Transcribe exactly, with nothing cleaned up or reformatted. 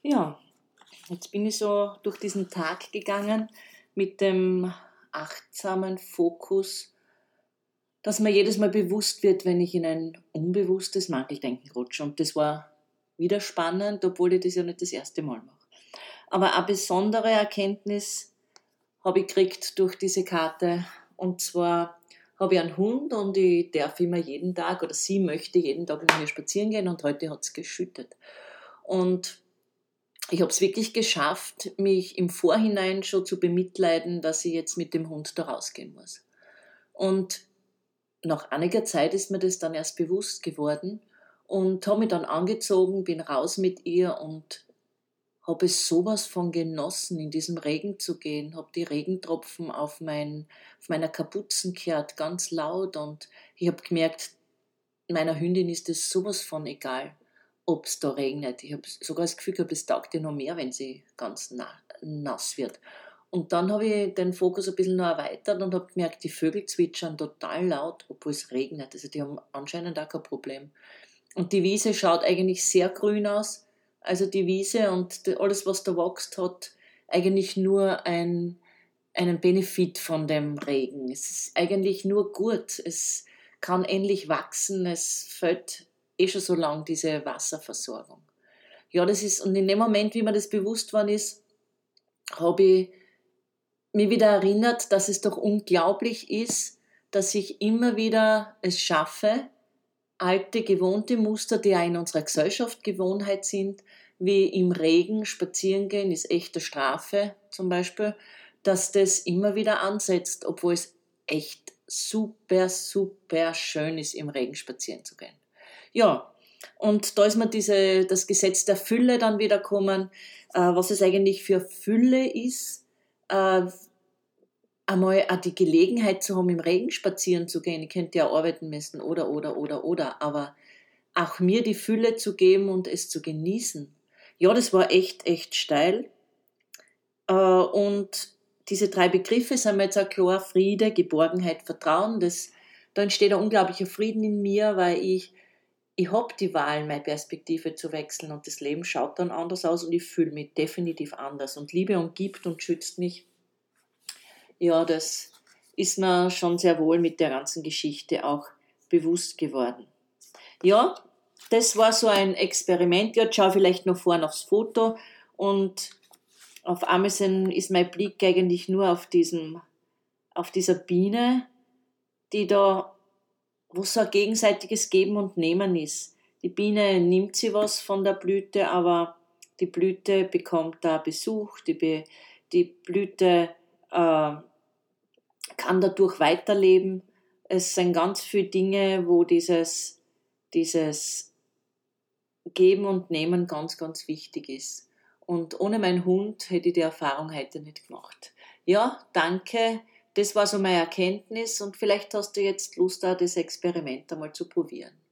Ja, jetzt bin ich so durch diesen Tag gegangen mit dem achtsamen Fokus, dass mir jedes Mal bewusst wird, wenn ich in ein unbewusstes Mangeldenken rutsche. Und das war wieder spannend, obwohl ich das ja nicht das erste Mal mache. Aber eine besondere Erkenntnis habe ich gekriegt durch diese Karte. Und zwar habe ich einen Hund und ich darf immer jeden Tag, oder sie möchte jeden Tag mit mir spazieren gehen, und heute hat es geschüttet. Und ich habe es wirklich geschafft, mich im Vorhinein schon zu bemitleiden, dass ich jetzt mit dem Hund da rausgehen muss. Und nach einiger Zeit ist mir das dann erst bewusst geworden und habe mich dann angezogen, bin raus mit ihr und habe es sowas von genossen, in diesem Regen zu gehen, habe die Regentropfen auf, mein, auf meiner Kapuzen gehört, ganz laut, und ich habe gemerkt, meiner Hündin ist es sowas von egal, ob es da regnet. Ich habe sogar das Gefühl gehabt, es taugt ihr noch mehr, wenn sie ganz na, nass wird. Und dann habe ich den Fokus ein bisschen noch erweitert und habe gemerkt, die Vögel zwitschern total laut, obwohl es regnet. Also die haben anscheinend auch kein Problem. Und die Wiese schaut eigentlich sehr grün aus. Also die Wiese und die, alles, was da wächst, hat eigentlich nur ein, einen Benefit von dem Regen. Es ist eigentlich nur gut. Es kann endlich wachsen. Es fällt eh schon so lang diese Wasserversorgung. Ja, das ist, und in dem Moment, wie mir das bewusst worden ist, habe ich mich wieder erinnert, dass es doch unglaublich ist, dass ich immer wieder es schaffe, alte, gewohnte Muster, die auch in unserer Gesellschaft Gewohnheit sind, wie im Regen spazieren gehen, ist echte Strafe zum Beispiel, dass das immer wieder ansetzt, obwohl es echt super, super schön ist, im Regen spazieren zu gehen. Ja, und da ist mir diese, das Gesetz der Fülle dann wieder gekommen, äh, was es eigentlich für Fülle ist, äh, einmal auch die Gelegenheit zu haben, im Regen spazieren zu gehen. Ich könnte ja arbeiten müssen oder, oder, oder, oder, aber auch mir die Fülle zu geben und es zu genießen. Ja, das war echt, echt steil. Äh, Und diese drei Begriffe sind mir jetzt auch klar: Friede, Geborgenheit, Vertrauen. Das, da entsteht ein unglaublicher Frieden in mir, weil ich, ich habe die Wahl, meine Perspektive zu wechseln, und das Leben schaut dann anders aus und ich fühle mich definitiv anders. Und Liebe umgibt und schützt mich. Ja, das ist mir schon sehr wohl mit der ganzen Geschichte auch bewusst geworden. Ja, das war so ein Experiment. Ja, schau vielleicht noch vorne aufs Foto, und auf Amazon ist mein Blick eigentlich nur auf diesem, auf dieser Biene, die da, wo so ein gegenseitiges Geben und Nehmen ist. Die Biene nimmt sie was von der Blüte, aber die Blüte bekommt da Besuch, die, Be, die Blüte äh, kann dadurch weiterleben. Es sind ganz viele Dinge, wo dieses, dieses Geben und Nehmen ganz, ganz wichtig ist. Und ohne meinen Hund hätte ich die Erfahrung heute nicht gemacht. Ja, danke. Das war so meine Erkenntnis, und vielleicht hast du jetzt Lust, auch das Experiment einmal zu probieren.